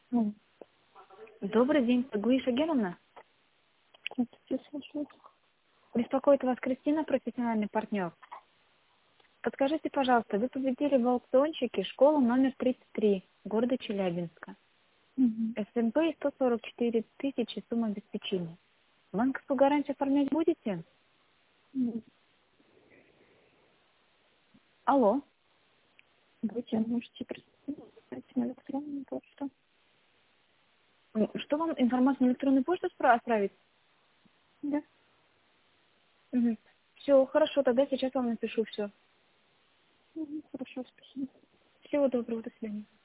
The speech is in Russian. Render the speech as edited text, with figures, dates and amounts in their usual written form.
Ну, Добрый день, Гуиша Геновна. здравствуйте, слушаю. Беспокоит вас Кристина, профессиональный партнер. Подскажите, пожалуйста, вы победили в аукциончике школу номер 33 города Челябинска. Мгм. СМП и 144 тысячи сумма обеспечения. Банковскую гарантию оформлять будете? Мгм. Алло. Будете, можете присылать на электронную почту. Что вам информацию на электронную почту отправить? Да. Все, хорошо, тогда сейчас вам напишу все. Мгм. Хорошо, спасибо. Всего доброго, до свидания.